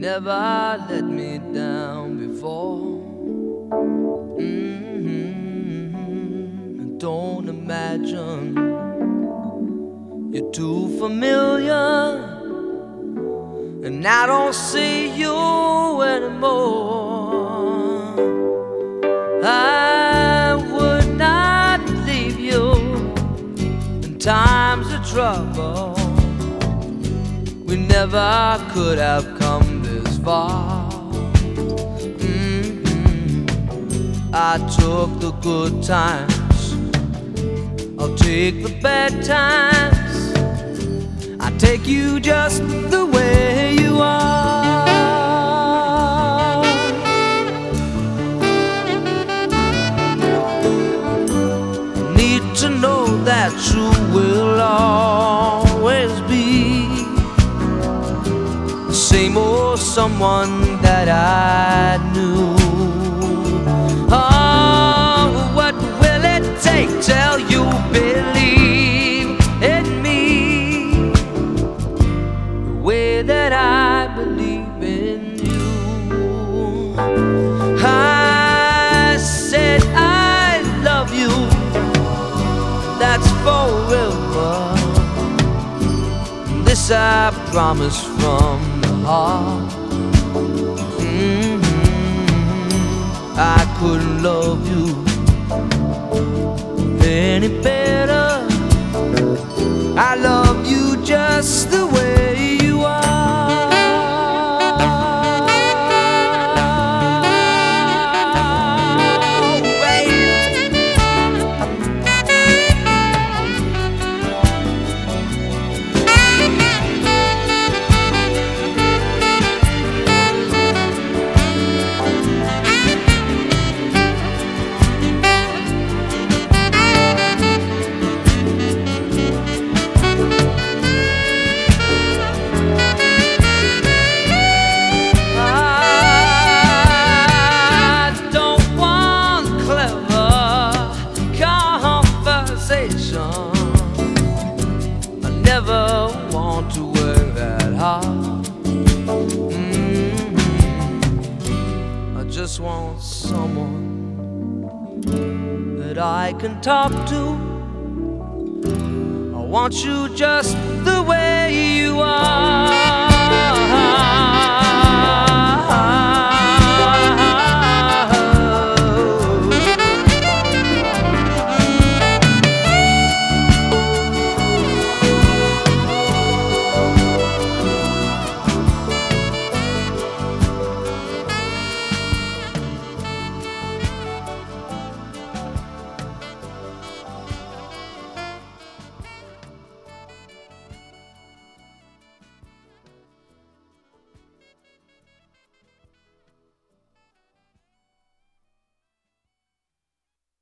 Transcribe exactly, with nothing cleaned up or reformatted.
never let me down before. Mm-hmm. Don't imagine you're too familiar, and I don't see you anymore. I would not leave you in times of trouble. We never could have come this far. Mm-hmm. I took the good times, I'll take the bad times. I take you just the way you are. Need to know that you will always be the same old someone that I knew. Oh, what will it take till you believe in me the way that I believe in you? I said I love you, that's forever. This I promise from the heart. Mm-hmm. I couldn't love you any better. I love you just the way you are. I never want to work that hard. Mm-hmm. I just want someone that I can talk to. I want you just the way you are.